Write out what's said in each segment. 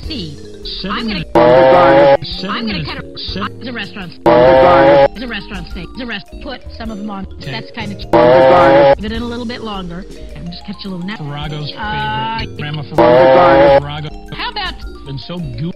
see. I'm gonna cut it. It's a restaurant. It's a restaurant steak. It's a put some of them on. That's kind of cheap. Leave it in a little bit longer. And just catch a little nap. Farrago's favorite. Grandma Farrago. How about Been so gooey.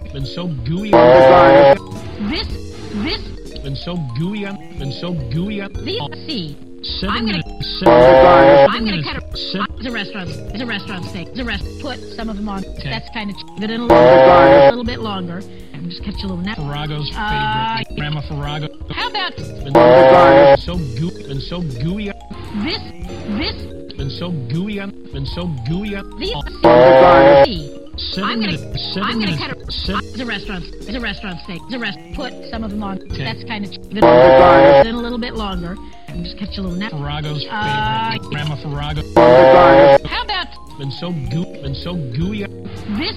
this? Been so gooey. The see. I'm gonna cut it. It's a restaurant. It's a restaurant steak. It's a put some of them on. That's kind of cheap. Leave it in a little bit longer. And just catch a little nap. Farrago's favorite. Grandma Farrago. How about Been so gooey. this? Been so gooey. The see. I'm gonna cut it. It's a restaurant. It's a restaurant steak. It's a put some of them on. That's kind of cheap. Leave it in a little bit longer. And just catch a little nap. Farrago's favorite. Grandma Farrago. How about Been so gooey. this?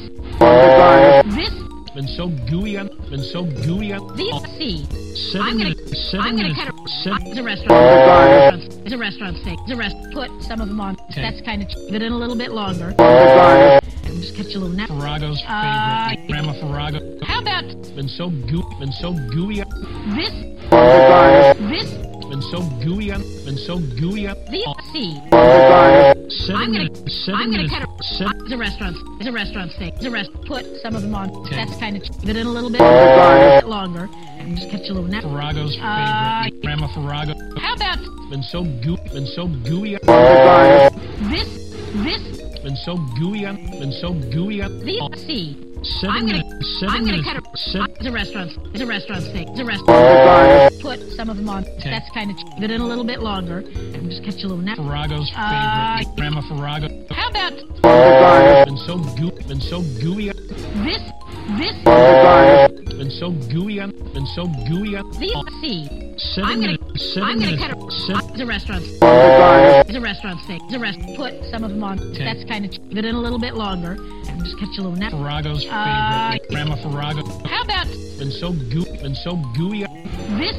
Been so gooey. The see. I'm gonna cut it. It's a restaurant. It's a restaurant steak. It's a put some of them on. That's kind of cheap. Leave it in a little bit longer. And just catch a little nap. Farrago's favorite. Grandma Farrago. How about Been so gooey. this? Been so gooey. The see. I'm gonna cut it. It's a restaurant. It's a restaurant steak. It's a put some of them on. That's kind of cheap. Leave it in a little bit longer. And just catch a little nap. Farrago's favorite. Grandma Farrago. How about Been so gooey. this? Been so gooey. The see. I'm gonna cut it. It's a restaurant. It's a restaurant steak. It's a put some of them on. That's kind of cheap. Leave it in a little bit longer. And just catch a little nap. Farrago's favorite. Grandma Farrago. How about Been so gooey. this? Been so gooey. The see. I'm gonna cut it. It's a restaurant. It's a restaurant steak. It's a put some of them on. That's kind of cheap. Leave it in a little bit longer. And just catch a little nap. Farrago's favorite. Grandma Farrago. How about Been so gooey. this?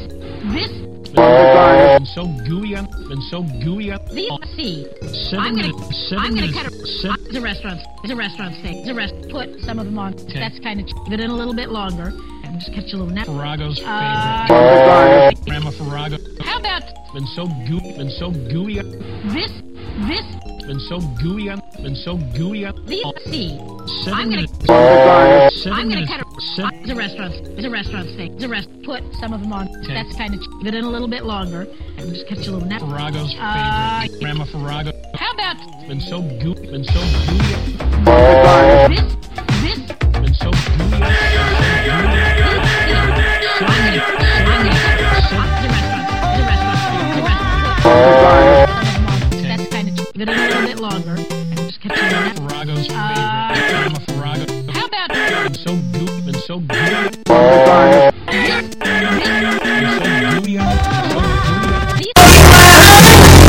Been so gooey. The see. I'm gonna cut it. It's a restaurant. It's a restaurant steak. It's a put some of them on. That's kind of cheap. Leave it in a little bit longer. And just catch a little nap. Farrago's favorite. Grandma Farrago. How about Been so gooey. this? Been so gooey. The see. I'm gonna cut it. It's a restaurant. It's a restaurant steak. It's a put some of them on. That's kind of cheap. Leave it in a little bit longer. And just catch a little nap. Farrago's favorite. Grandma Farrago. How about Been so gooey. this? Been so gooey. I'm gonna cut it. It's a restaurant. It's a restaurant steak. It's a that's kind of cheap. Leave it in a little bit longer. And just catch a little nap. Farrago's favorite. Grandma Farrago. How about Been so gooey. this?